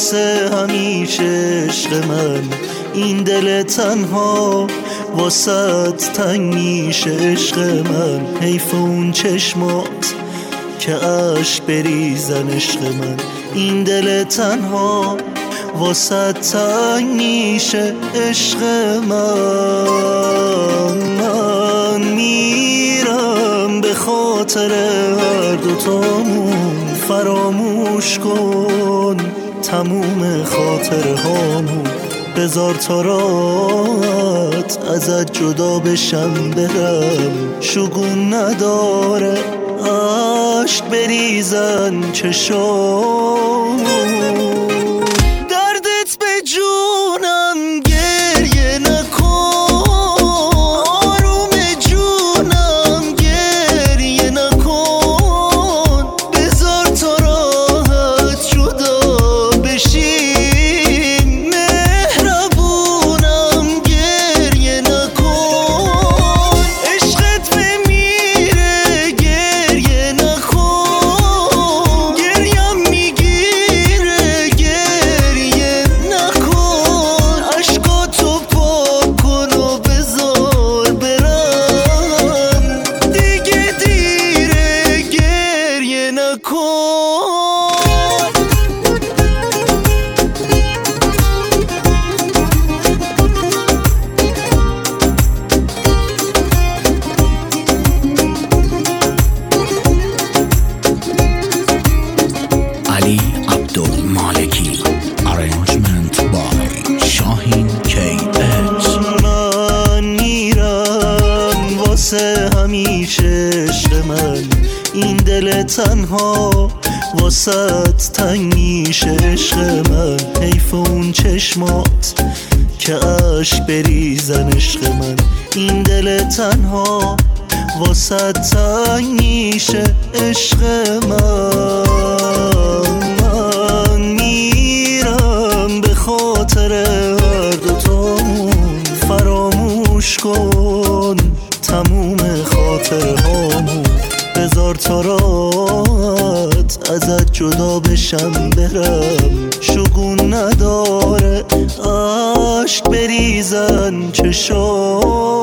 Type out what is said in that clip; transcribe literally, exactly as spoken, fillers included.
واسه همیشه عشق من، این دل تنها واسط تنگ میشه عشق من. حیف اون چشمات که عشق بریزن عشق من، این دل تنها واسط تنگ میشه عشق من. من میرم به خاطر هر دوتامون، فراموش کن تموم خاطره هامون. بذار تا راحت ازت جدا بشم برم، شگون نداره عشق بریزن چشامون. دردت به جونم گریه نکن، آروم جونم گریه نکن. بذار تا راحت جدا بشیم، مهربونم گریه نکن. عشقت بمیره گریه نکن، گریم میگیره گریه نکن. عشقاتو پاک کن و بذار برم، دیگه دیره گریه نکن. Ali Abdulmaleki, arrangement by Shahin کی ایکس. من میرم واسه همیشه عشق من، این دل تنها واسط تنگ میشه عشق من. حیف اون چشمات که عشق بریزن عشق من، این دل تنها واسط تنگ میشه عشق من. من میرم به خاطر هر دوتامون، فراموش کن تموم خاطره هامون. بذار تا راحت ازت جدا بشم برم، شگون نداره عشق بریزن چشام.